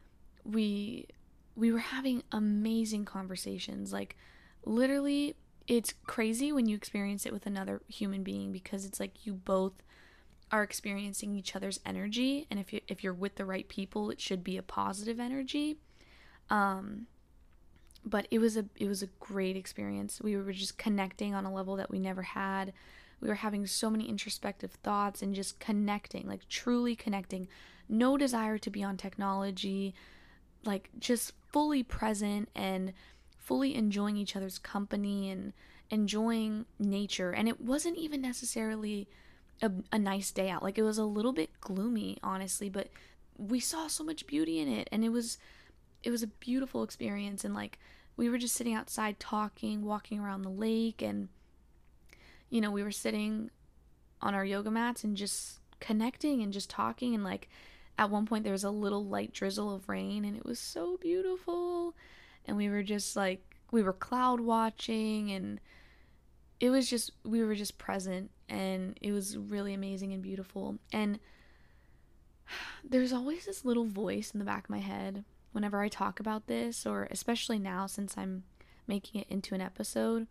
we we were having amazing conversations. Like literally, it's crazy when you experience it with another human being, because it's like you both are experiencing each other's energy, and if you if you're with the right people, it should be a positive energy. Um but it was a it was a great experience. We were just connecting on a level that we never had. We were having so many introspective thoughts and just connecting, like truly connecting. No desire to be on technology, like just fully present and fully enjoying each other's company and enjoying nature. And it wasn't even necessarily a, a nice day out. Like it was a little bit gloomy, honestly, but we saw so much beauty in it, and it was it was a beautiful experience. And like we were just sitting outside talking, walking around the lake, and you know, we were sitting on our yoga mats and just connecting and just talking, and like at one point there was a little light drizzle of rain, and it was so beautiful. And we were just like we were cloud watching, and it was just we were just present, and it was really amazing and beautiful. And there's always this little voice in the back of my head whenever I talk about this, or especially now since I'm making it into an episode,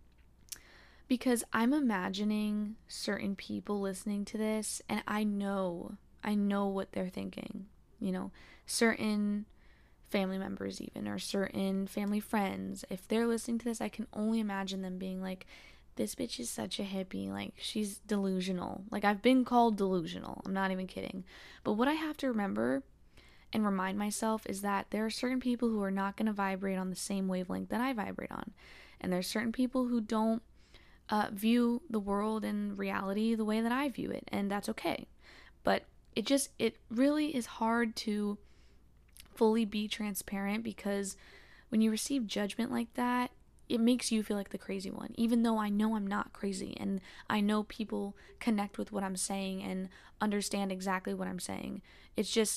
because I'm imagining certain people listening to this, and I know, I know what they're thinking. You know, certain family members even, or certain family friends, if they're listening to this, I can only imagine them being like, this bitch is such a hippie, like she's delusional. Like I've been called delusional, I'm not even kidding. But what I have to remember and remind myself is that there are certain people who are not going to vibrate on the same wavelength that I vibrate on. And there's certain people who don't uh, view the world and reality the way that I view it, and that's okay. But it just, it really is hard to fully be transparent, because when you receive judgment like that, it makes you feel like the crazy one, even though I know I'm not crazy, and I know people connect with what I'm saying and understand exactly what I'm saying. It's just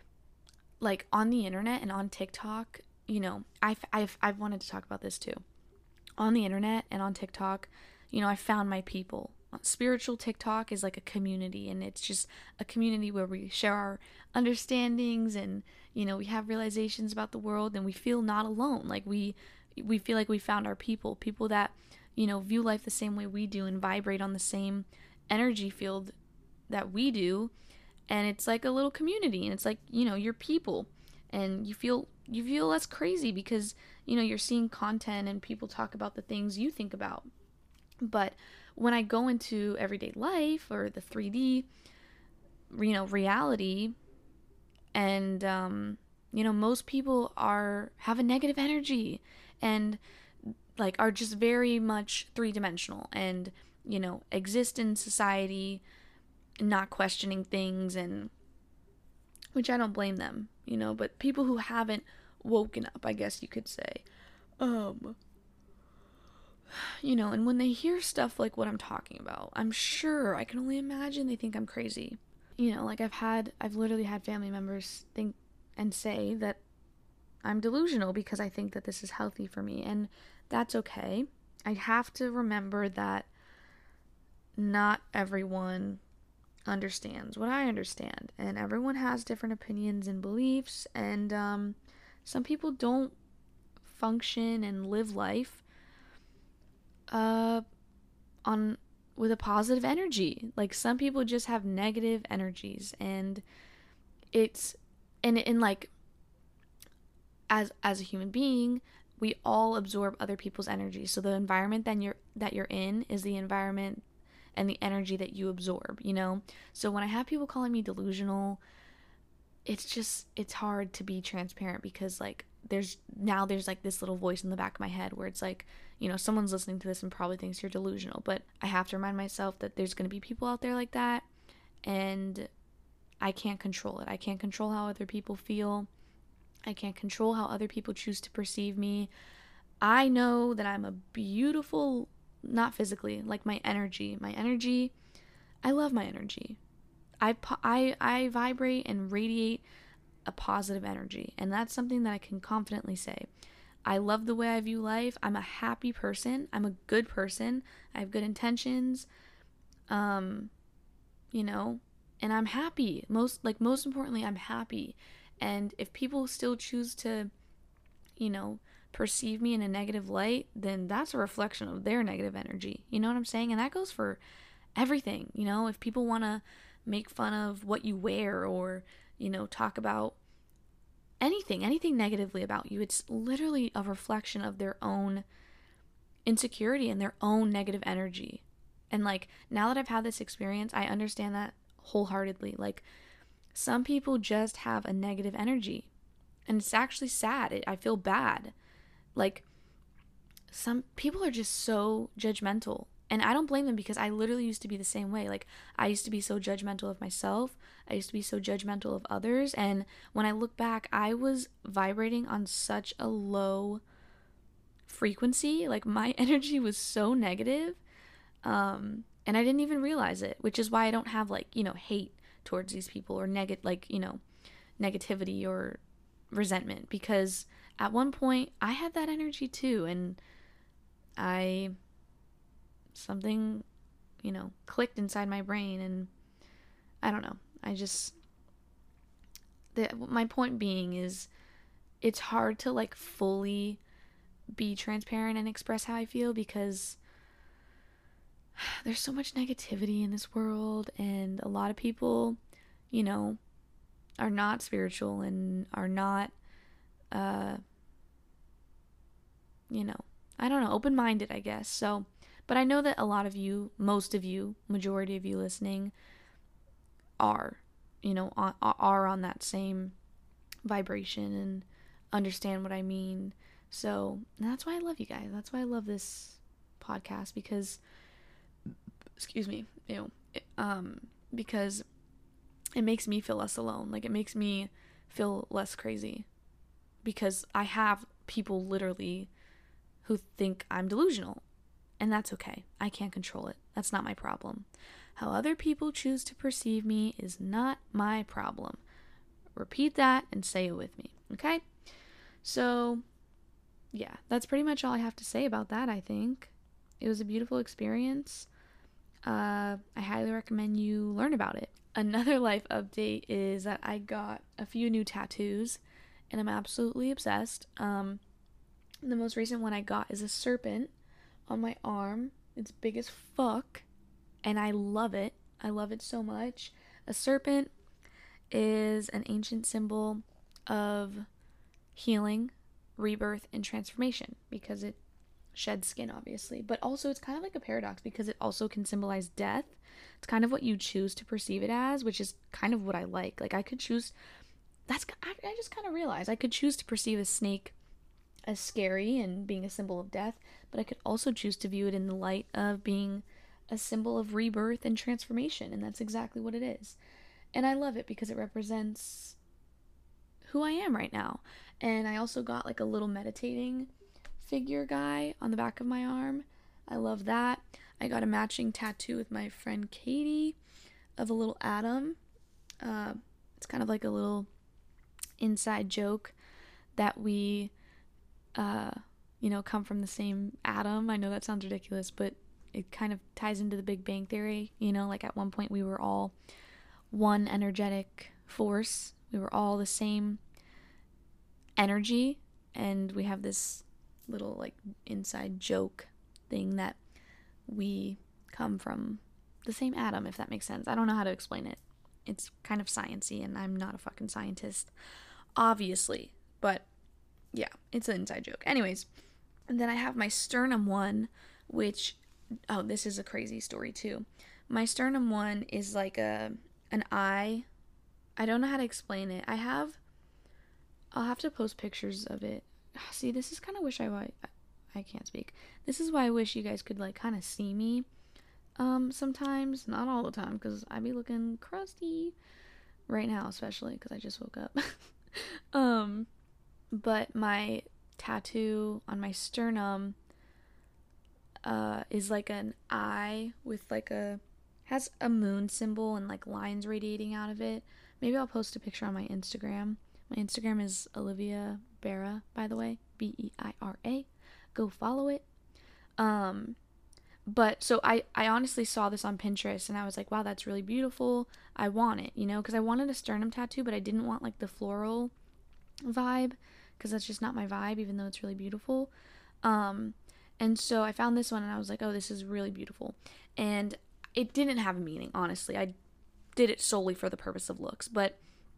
like on the internet and on TikTok, you know, I've, I've, I've wanted to talk about this too. On the internet and on TikTok, you know, I found my people. Spiritual TikTok is like a community, and it's just a community where we share our understandings, and, you know, we have realizations about the world, and we feel not alone. Like we, we feel like we found our people, people that, you know, view life the same way we do and vibrate on the same energy field that we do. And it's like a little community, and it's like, you know, you're people, and you feel you feel less crazy because, you know, you're seeing content and people talk about the things you think about. But when I go into everyday life or the three D, you know, reality, and um you know, most people are have a negative energy, and like are just very much three-dimensional, and, you know, exist in society not questioning things, and which I don't blame them, you know, but people who haven't woken up, I guess you could say, um, you know, and when they hear stuff like what I'm talking about, I'm sure, I can only imagine they think I'm crazy. You know, like I've had, I've literally had family members think and say that I'm delusional because I think that this is healthy for me, and that's okay. I have to remember that not everyone understands what I understand, and everyone has different opinions and beliefs, and um, some people don't function and live life uh, on with a positive energy. Like some people just have negative energies, and it's and and like as as a human being, we all absorb other people's energy. So the environment that you're that you're in is the environment and the energy that you absorb, you know? So when I have people calling me delusional, it's just, it's hard to be transparent because, like, there's, now there's, like, this little voice in the back of my head where it's like, you know, someone's listening to this and probably thinks you're delusional. But I have to remind myself that there's going to be people out there like that, and I can't control it. I can't control how other people feel. I can't control how other people choose to perceive me. I know that I'm a beautiful, not physically, like my energy. My energy, I love my energy. I, I, I vibrate and radiate a positive energy, and that's something that I can confidently say. I love the way I view life. I'm a happy person. I'm a good person. I have good intentions. Um, you know, and I'm happy. Most, like, most importantly, I'm happy. And if people still choose to, you know, perceive me in a negative light, then that's a reflection of their negative energy. You know what I'm saying? And that goes for everything. You know, if people want to make fun of what you wear, or, you know, talk about anything, anything negatively about you, it's literally a reflection of their own insecurity and their own negative energy. And like, now that I've had this experience, I understand that wholeheartedly. Like, some people just have a negative energy, and it's actually sad. It, I feel bad. Like, some people are just so judgmental, and I don't blame them because I literally used to be the same way. Like, I used to be so judgmental of myself. I used to be so judgmental of others. And when I look back, I was vibrating on such a low frequency. Like, my energy was so negative. Um, and I didn't even realize it, which is why I don't have, like, you know, hate towards these people, or negative, like, you know, negativity or resentment, because at one point I had that energy too, and I, something, you know, clicked inside my brain, and I don't know, I just, the, my point being is, it's hard to, like, fully be transparent and express how I feel, because there's so much negativity in this world, and a lot of people, you know, are not spiritual and are not, uh, you know, I don't know, open-minded, I guess. So, but I know that a lot of you, most of you, majority of you listening are, you know, on, are on that same vibration and understand what I mean. So that's why I love you guys. That's why I love this podcast, because excuse me, you know, it, um, because it makes me feel less alone. Like, it makes me feel less crazy, because I have people literally who think I'm delusional, and that's okay. I can't control it. That's not my problem. How other people choose to perceive me is not my problem. Repeat that and say it with me, okay? So, yeah, that's pretty much all I have to say about that, I think. It was a beautiful experience. Uh, I highly recommend you learn about it. Another life update is that I got a few new tattoos, and I'm absolutely obsessed. Um, the most recent one I got is a serpent on my arm. It's big as fuck, and I love it. I love it so much. A serpent is an ancient symbol of healing, rebirth, and transformation, because it shed skin, obviously, but also it's kind of like a paradox, because it also can symbolize death. It's kind of what you choose to perceive it as, which is kind of what I like. Like, I could choose, that's, I, I just kind of realized I could choose to perceive a snake as scary and being a symbol of death, but I could also choose to view it in the light of being a symbol of rebirth and transformation, and that's exactly what it is. And I love it because it represents who I am right now. And I also got like a little meditating figure guy on the back of my arm. I love that. I got a matching tattoo with my friend Katie of a little atom. Uh, it's kind of like a little inside joke that we, uh, you know, come from the same atom. I know that sounds ridiculous, but it kind of ties into the Big Bang Theory. You know, like at one point we were all one energetic force. We were all the same energy, and we have this little like inside joke thing that we come from the same atom, if that makes sense. I don't know how to explain it. It's kind of sciencey, and I'm not a fucking scientist, obviously, but yeah, it's an inside joke. Anyways, and then I have my sternum one, which, oh, this is a crazy story too. My sternum one is like a an eye. I don't know how to explain it. I have, I'll have to post pictures of it. See, this is kind of wish I, I, I can't speak. This is why I wish you guys could like kind of see me um sometimes, not all the time, because I be looking crusty right now, especially because I just woke up. um but my tattoo on my sternum uh is like an eye with like a has a moon symbol and like lines radiating out of it. Maybe I'll post a picture on my Instagram. My Instagram is Olivia Beira, by the way, B E I R A. Go follow it. Um But so I, I honestly saw this on Pinterest and I was like, wow, that's really beautiful. I want it, you know, because I wanted a sternum tattoo, but I didn't want like the floral vibe because that's just not my vibe, even though it's really beautiful. Um, and so I found this one and I was like, oh, this is really beautiful. And it didn't have a meaning, honestly. I did it solely for the purpose of looks, but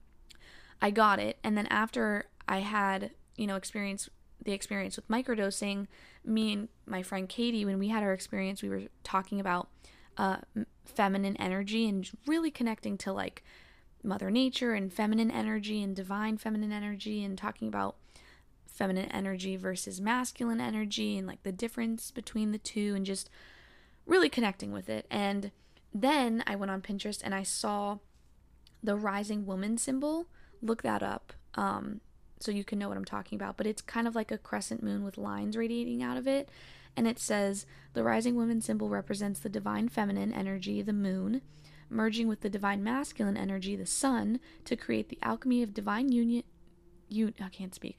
I got it. And then after I had, you know, experience the experience with microdosing, me and my friend Katie, when we had our experience, we were talking about uh, feminine energy and really connecting to like Mother Nature and feminine energy and divine feminine energy, and talking about feminine energy versus masculine energy and like the difference between the two, and just really connecting with it. And then I went on Pinterest and I saw the rising woman symbol. Look that up. Um, so you can know what I'm talking about, but it's kind of like a crescent moon with lines radiating out of it, and it says, the rising woman symbol represents the divine feminine energy, the moon, merging with the divine masculine energy, the sun, to create the alchemy of divine union, you, I can't speak,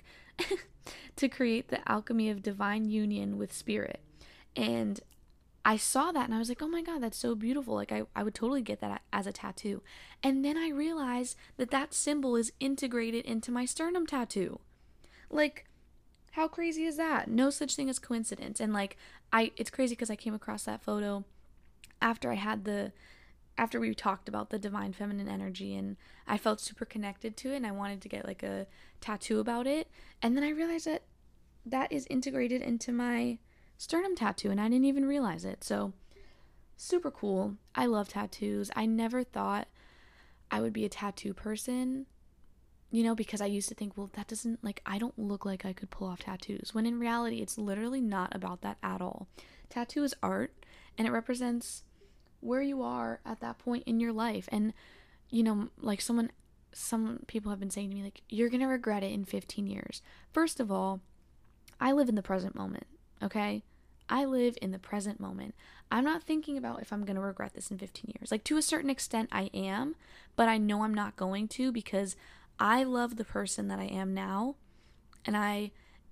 to create the alchemy of divine union with spirit. And I saw that and I was like, oh my God, that's so beautiful. Like I, I would totally get that as a tattoo. And then I realized that that symbol is integrated into my sternum tattoo. Like, how crazy is that? No such thing as coincidence. And like, I, it's crazy because I came across that photo after I had the, after we talked about the divine feminine energy, and I felt super connected to it and I wanted to get like a tattoo about it. And then I realized that that is integrated into my sternum tattoo and I didn't even realize it. So super cool. I love tattoos. I never thought I would be a tattoo person, you know, because I used to think, well, that doesn't, like, I don't look like I could pull off tattoos, when in reality it's literally not about that at all. Tattoo is art, and it represents where you are at that point in your life. And you know, like someone some people have been saying to me, like, you're gonna regret it in fifteen years. First of all, I live in the present moment. Okay? I live in the present moment. I'm not thinking about if I'm going to regret this in fifteen years. Like, to a certain extent, I am, but I know I'm not going to, because I love the person that I am now, and I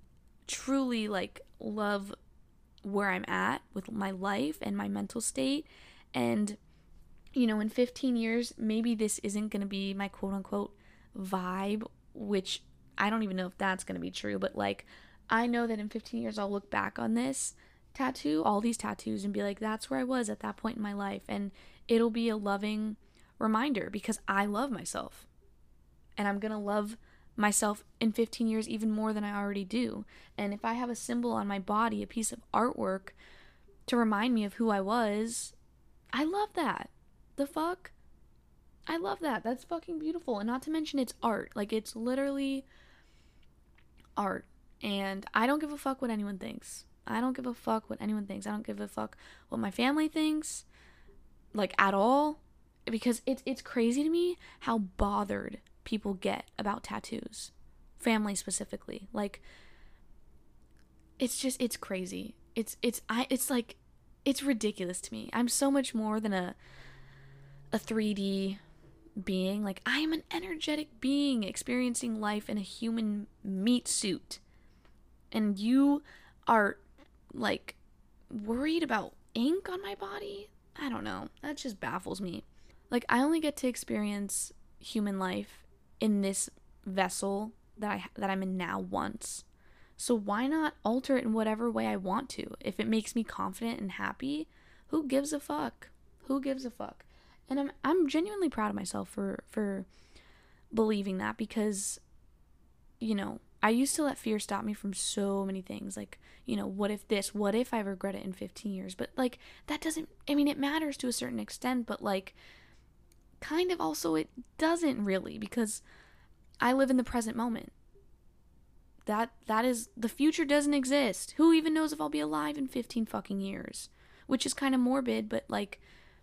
truly, like, love where I'm at with my life and my mental state. And, you know, in fifteen years, maybe this isn't going to be my quote-unquote vibe, which I don't even know if that's going to be true, but, like, I know that in fifteen years I'll look back on this tattoo, all these tattoos, and be like, that's where I was at that point in my life. And it'll be a loving reminder, because I love myself. And I'm going to love myself in fifteen years even more than I already do. And if I have a symbol on my body, a piece of artwork to remind me of who I was, I love that. The fuck? I love that. That's fucking beautiful. And not to mention, it's art. Like, it's literally art. And I don't give a fuck what anyone thinks. I don't give a fuck what anyone thinks. I don't give a fuck what my family thinks, like, at all. Because it's it's crazy to me how bothered people get about tattoos, family specifically. Like, it's just, it's crazy. It's, it's, I, it's like, it's ridiculous to me. I'm so much more than a, a three D being. Like, I am an energetic being experiencing life in a human meat suit. And you are, like, worried about ink on my body? I don't know. That just baffles me. Like, I only get to experience human life in this vessel that I that I'm in now once. So why not alter it in whatever way I want to? If it makes me confident and happy, who gives a fuck? Who gives a fuck? And I'm I'm genuinely proud of myself for for believing that, because, you know, I used to let fear stop me from so many things. Like, you know, what if this? What if I regret it in fifteen years? But, like, that doesn't, I mean, it matters to a certain extent, but, like, kind of also it doesn't really, because I live in the present moment. That, that is, the future doesn't exist. Who even knows if I'll be alive in fifteen fucking years? Which is kind of morbid, but, like,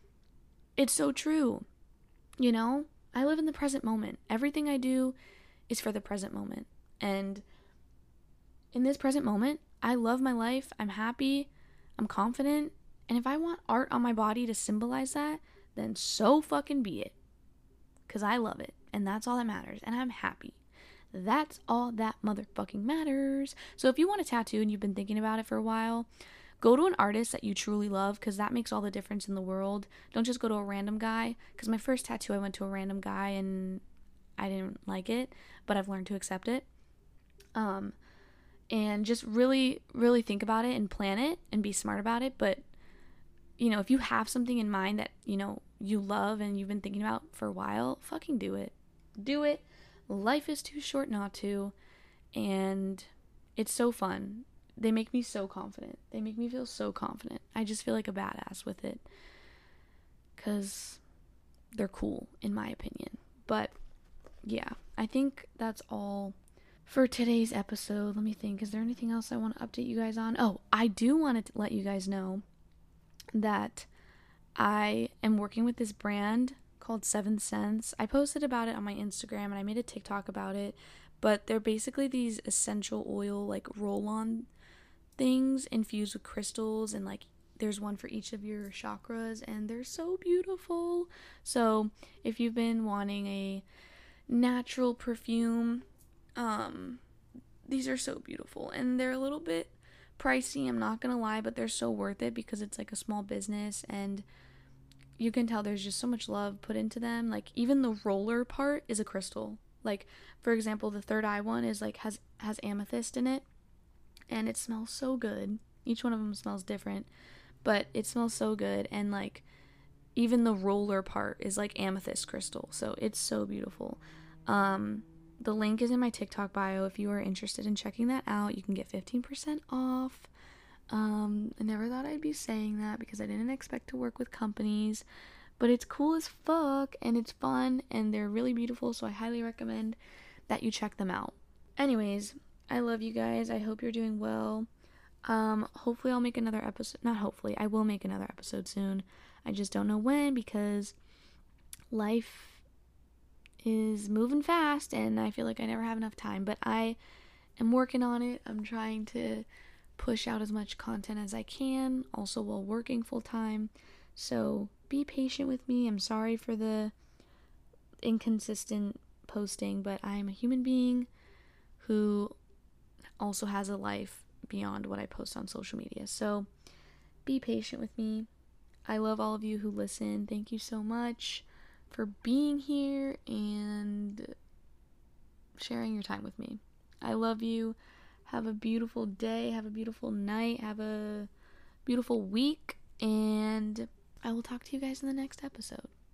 it's so true. You know? I live in the present moment. Everything I do is for the present moment. And in this present moment, I love my life. I'm happy. I'm confident. And if I want art on my body to symbolize that, then so fucking be it. Because I love it. And that's all that matters. And I'm happy. That's all that motherfucking matters. So if you want a tattoo and you've been thinking about it for a while, go to an artist that you truly love, because that makes all the difference in the world. Don't just go to a random guy. Because my first tattoo, I went to a random guy and I didn't like it. But I've learned to accept it. Um, and just really, really think about it and plan it and be smart about it. But, you know, if you have something in mind that, you know, you love and you've been thinking about for a while, fucking do it. Do it. Life is too short not to. And it's so fun. They make me so confident. They make me feel so confident. I just feel like a badass with it. Because they're cool, in my opinion. But, yeah, I think that's all for today's episode. Let me think. Is there anything else I want to update you guys on? Oh, I do want to let you guys know that I am working with this brand called Seventh Sense. I posted about it on my Instagram and I made a TikTok about it. But they're basically these essential oil, like, roll-on things infused with crystals, and, like, there's one for each of your chakras, and they're so beautiful. So if you've been wanting a natural perfume, um these are so beautiful, and they're a little bit pricey, I'm not gonna lie, but they're so worth it because it's like a small business, and you can tell there's just so much love put into them. Like, even the roller part is a crystal. Like, for example, the third eye one is like has has amethyst in it, and it smells so good. Each one of them smells different, but it smells so good. And, like, even the roller part is like amethyst crystal, so it's so beautiful. Um the link is in my TikTok bio. If you are interested in checking that out, you can get fifteen percent off. um I never thought I'd be saying that because I didn't expect to work with companies, but it's cool as fuck, and it's fun, and they're really beautiful, so I highly recommend that you check them out. Anyways, I love you guys. I hope you're doing well. Um, hopefully I'll make another episode. Not hopefully, I will make another episode soon. I just don't know when, because life is moving fast, and I feel like I never have enough time. But I am working on it. I'm trying to push out as much content as I can, also while working full time. So be patient with me. I'm sorry for the inconsistent posting, but I am a human being who also has a life beyond what I post on social media. So be patient with me. I love all of you who listen. Thank you so much for being here and sharing your time with me. I love you. Have a beautiful day. Have a beautiful night. Have a beautiful week. And I will talk to you guys in the next episode.